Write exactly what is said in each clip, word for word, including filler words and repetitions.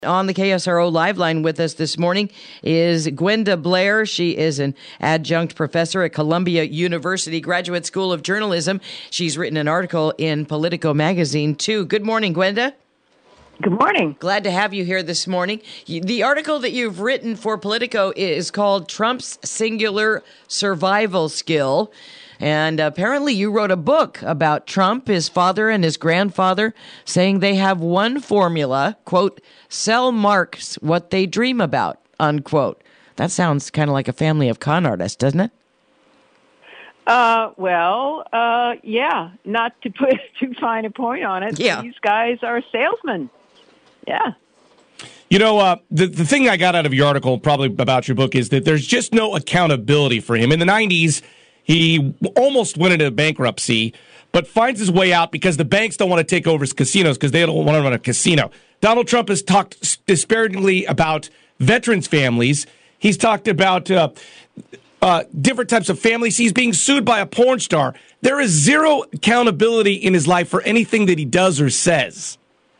On the K S R O Live Line with us this morning is Gwenda Blair. She is an adjunct professor at Columbia University Graduate School of Journalism. She's written an article in Politico magazine, too. Good morning, Gwenda. Good morning. Glad to have you here this morning. The article that you've written for Politico is called Trump's Singular Survival Skill. And apparently you wrote a book about Trump, his father, and his grandfather, saying they have one formula, quote, sell marks what they dream about, unquote. That sounds kind of like a family of con artists, doesn't it? Uh, well, uh, yeah, not to put too fine a point on it. Yeah. These guys are salesmen. Yeah. You know, uh, the, the thing I got out of your article, probably about your book, is that there's just no accountability for him. In the nineties, he almost went into bankruptcy, but finds his way out because the banks don't want to take over his casinos because they don't want to run a casino. Donald Trump has talked disparagingly about veterans' families. He's talked about uh, uh, different types of families. He's being sued by a porn star. There is zero accountability in his life for anything that he does or says.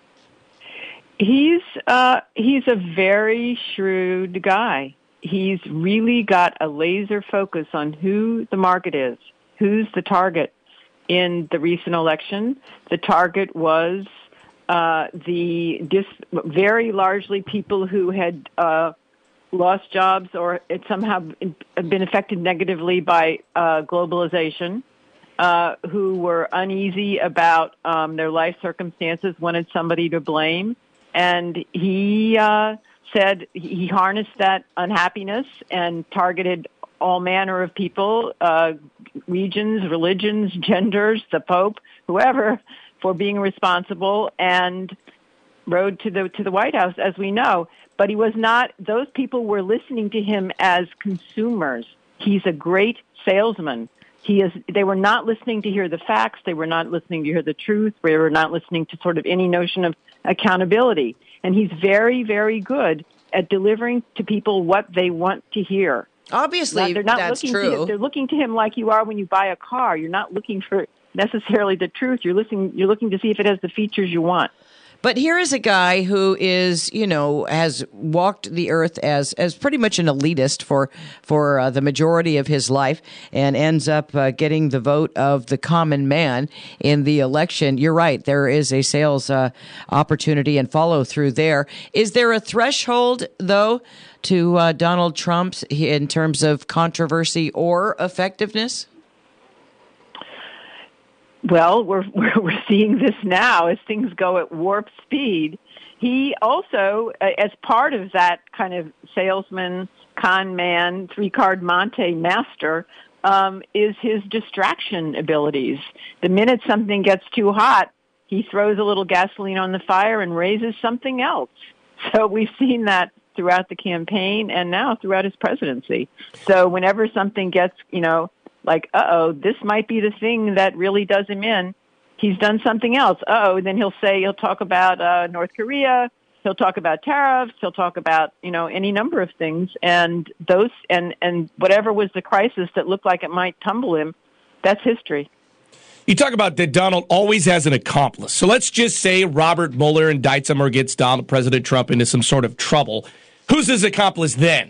He's uh, he's a very shrewd guy. He's really got a laser focus on who the market is, who's the target. In the recent election, the target was uh, the dis- very largely people who had uh, lost jobs or had somehow been affected negatively by uh, globalization, uh, who were uneasy about um, their life circumstances, wanted somebody to blame. And he uh, said he harnessed that unhappiness and targeted all manner of people, uh, regions, religions, genders, the Pope, whoever, for being responsible, and rode to the to the White House, as we know. But he was not; those people were listening to him as consumers. He's a great salesman. He is. They were not listening to hear the facts. They were not listening to hear the truth. They were not listening to sort of any notion of accountability. And he's very, very good at delivering to people what they want to hear. Obviously, not, they're not that's looking true. To, they're looking to him like you are when you buy a car. You're not looking for necessarily the truth. You're listening. You're looking to see if it has the features you want. But here is a guy who is, you know, has walked the earth as as pretty much an elitist for for uh, the majority of his life, and ends up uh, getting the vote of the common man in the election. You're right. There is a sales uh, opportunity and follow through there. Is there a threshold, though, to uh, Donald Trump's in terms of controversy or effectiveness? Well, we're, we're we're seeing this now as things go at warp speed. He also, uh, as part of that kind of salesman, con man, three-card Monte master, um, is his distraction abilities. The minute something gets too hot, he throws a little gasoline on the fire and raises something else. So we've seen that throughout the campaign and now throughout his presidency. So whenever something gets, you know, like, uh-oh, this might be the thing that really does him in, he's done something else. Uh-oh, then he'll say, he'll talk about uh, North Korea, he'll talk about tariffs, he'll talk about, you know, any number of things. And those, and, and whatever was the crisis that looked like it might tumble him, that's history. You talk about that Donald always has an accomplice. So let's just say Robert Mueller indicts him or gets Donald, President Trump into some sort of trouble. Who's his accomplice then?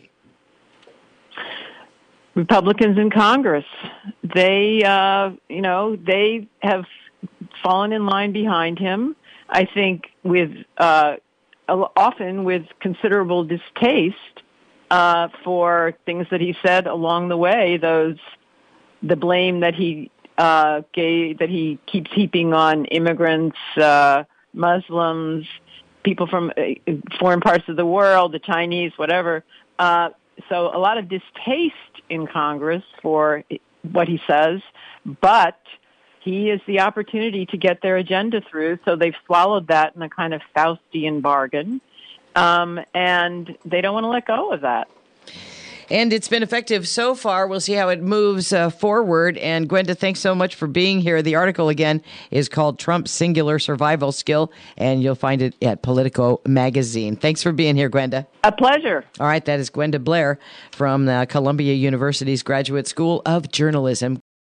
Republicans in Congress. They, uh, you know, they have fallen in line behind him. I think with uh, often with considerable distaste uh, for things that he said along the way. Those the blame that he uh, gave that he keeps heaping on immigrants, uh, Muslims, people from uh, foreign parts of the world, the Chinese, whatever. Uh, so a lot of distaste in Congress for what he says, but he is the opportunity to get their agenda through. So they've swallowed that in a kind of Faustian bargain, um, and they don't want to let go of that. And it's been effective so far. We'll see how it moves uh, forward. And Gwenda, thanks so much for being here. The article, again, is called Trump's Singular Survival Skill, and you'll find it at Politico magazine. Thanks for being here, Gwenda. A pleasure. All right, that is Gwenda Blair from uh, Columbia University's Graduate School of Journalism.